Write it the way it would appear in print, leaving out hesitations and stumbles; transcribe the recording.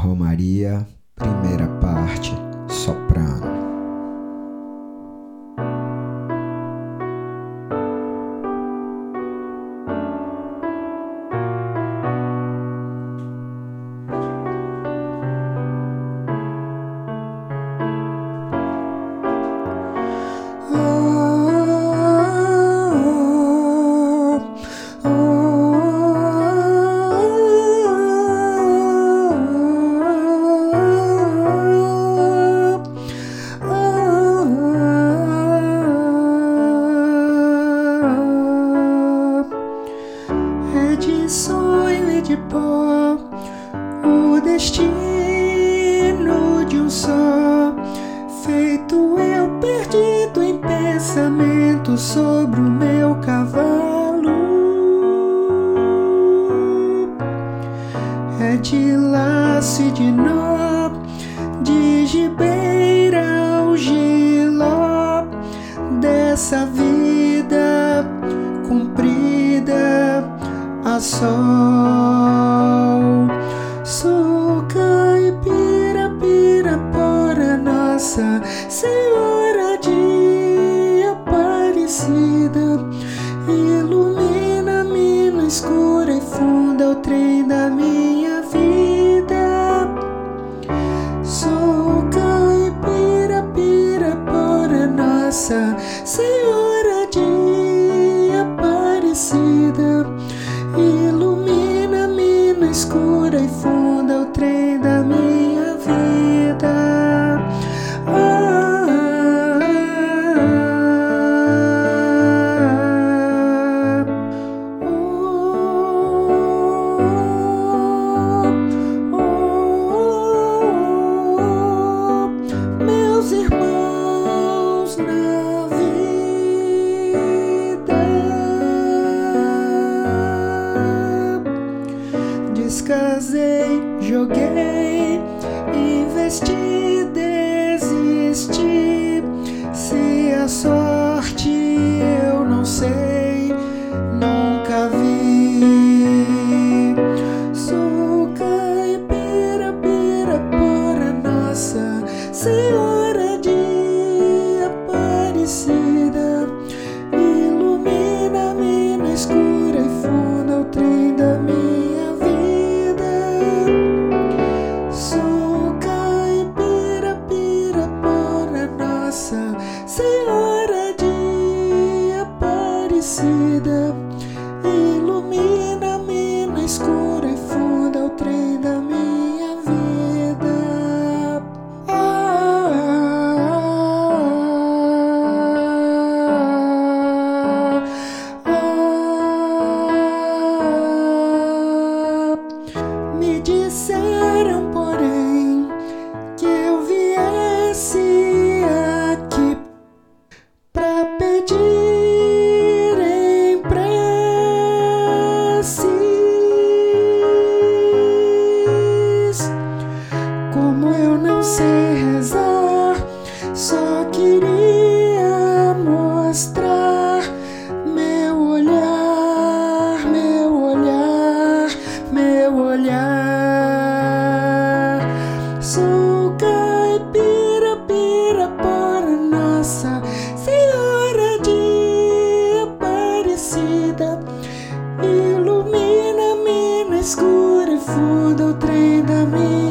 Romaria, primeira parte, soprano. De sonho e de pó, o destino de um só, feito eu perdido em pensamento sobre o meu cavalo. É de laço e de nó, de gibeira ao giló, dessa vida cumprida a sol. Sou caipira, Pirapora, Nossa Senhora de Aparecida. Ilumina-me no escuro e funda o trem da minha vida. Sou caipira, Pirapora, Nossa Senhora de Aparecida. Ilumina-me na escura e funda o trem da minha vida. Meus irmãos na vida, descasei, joguei, investi, desisti. Se a sorte eu não sei, nunca vi. Sou caipira, Pirapora, Nossa Senhora de Aparecida. Ilumina-me na escura e funda o trem da minha vida. Sou caipira, Pirapora, Nossa Senhora de Aparecida. Ilumina-me na escura e funda o trem da minha vida. Me disseram, porém, que eu viesse aqui pra pedir em preces. Como eu não sei rezar, só queria mostrar meu olhar, meu olhar, meu olhar. Sou caipira, Pirapora, Nossa Senhora de Aparecida. Ilumina-me na escura e funda o trem da minha